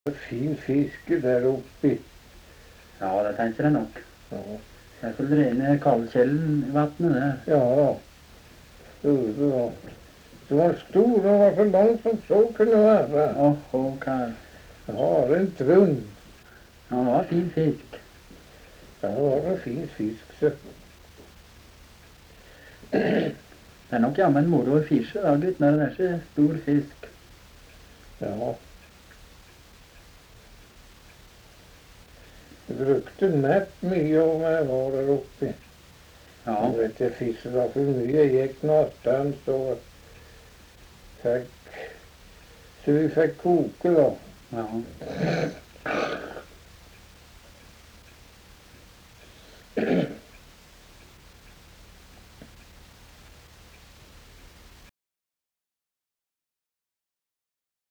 Fin fisk der oppi. Ja, det tenker jeg nok. Ja, Det er vel rene Kaldkjellenvatnet, det. ja. Store og det var stor og var så lang som så kunne være. Åhå, kar. Ja, en trund. Ja, det var fin fisk. Ja, det var så fin fisk, så. Det er nok jammen moro å fiske da, gutt, når det er så stor fisk. Ja. Jeg brukte nett mye om jeg var der oppi. Ja, Jeg vet jeg fisket da for mye. Jeg gikk natten så fikk så vi fikk koke da. ja.